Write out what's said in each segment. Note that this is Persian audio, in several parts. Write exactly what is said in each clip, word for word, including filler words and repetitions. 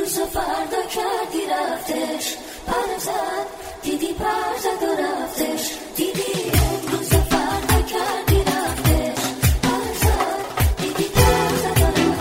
امروز و فردا کردی رفتش، پر زد دیدی پر زد و رفتش، دیدی امروز و فردا کردی رفتش، پر زد دیدی پر زد و رفتش.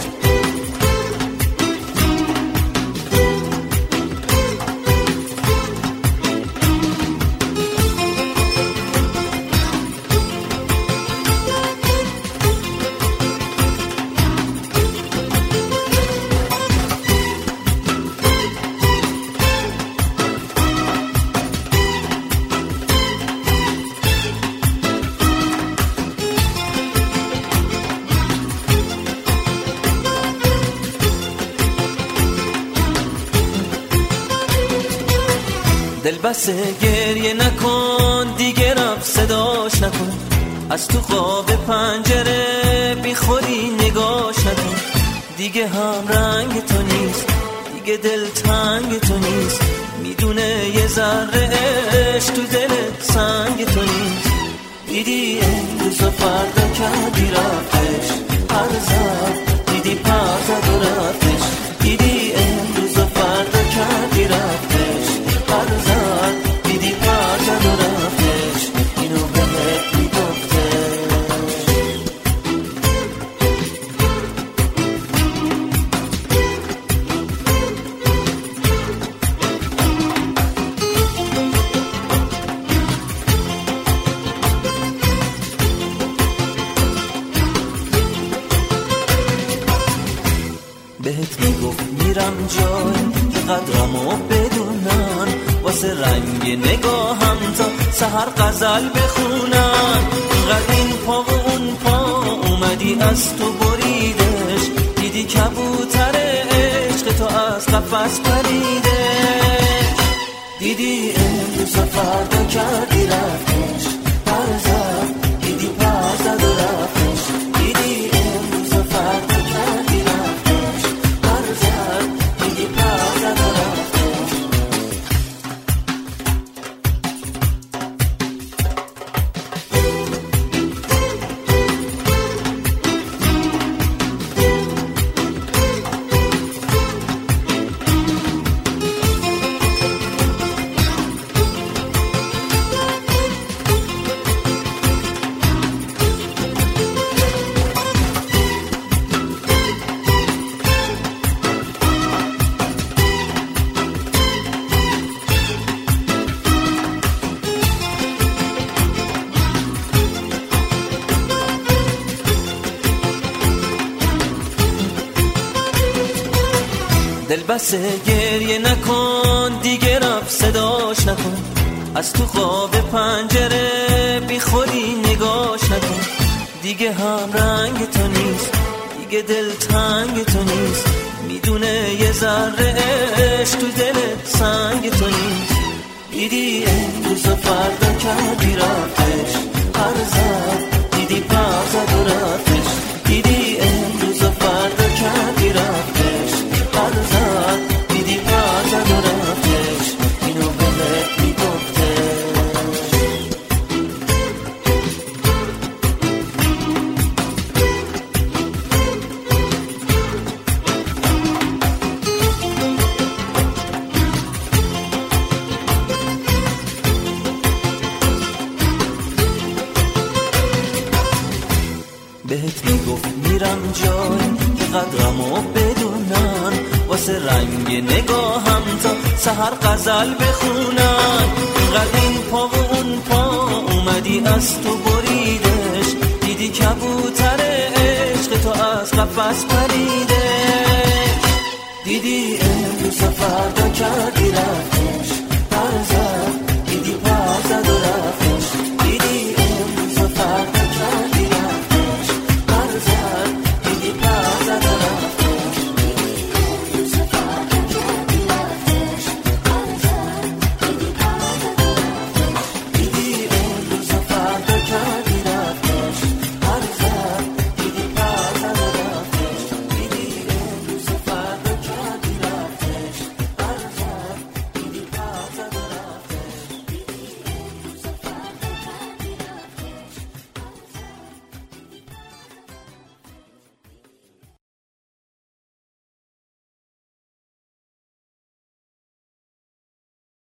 دل بسه گریه نکن دیگه، رفت صداش نکن، از تو خواب پنجره بیخوری نگاش نکن. دیگه هم رنگ تو نیست، دیگه دل تنگ تو نیست، میدونه یه ذره عشق تو دل سنگ تو نیست. دیدی امروز و فردا کردی رفتش، پر زد دیدی پر زد و رفتش، دیدی امروز و فردا کردی رفتش، پر زد دیدی پر زد و رفتش، اینو بهت میگفتش. بهت میگفت میرم جای که قدرمو بدونن، واسه رنگ نگاهم تا سحر غزل بخونن. اینقدر این پا و اون پا اومدی از تو بریدش، دیدی کبوتر عشق تو از قفس پریدش، دیدی امروز و فردا کردی رفتش، پر زد دیدی پر زد و رفتش، دیدی امروز و فردا کردی رفتش، پر زد دیدی پر زد و رفتش. دل بسه گریه نکن دیگه، رفت صداش نکن، از تو خواب پنجره بیخوری نگاش نکن. دیگه هم رنگ تو نیست، دیگه دل تنگ تو نیست، میدونه یه ذره عشق تو دل سنگ تو نیست. دیدی امروز و فردا کردی رفتش، پر زد دیدی پر زد و رفتش، دیدی امروز و فردا کردی رفتش، پر زد دیدی پر زد و رفتش، اینو بهت میگفتش. بهت میگفت میرم جای که قدرمو بدونن، واسه رنگ نگاهم تا سحر غزل بخونن. اینقدر این پا و اون پا اومدی از تو بریدش، دیدی کبوتر عشق تو از قفس پریدش، دیدی امروز و فردا کردی رفتش، پر زد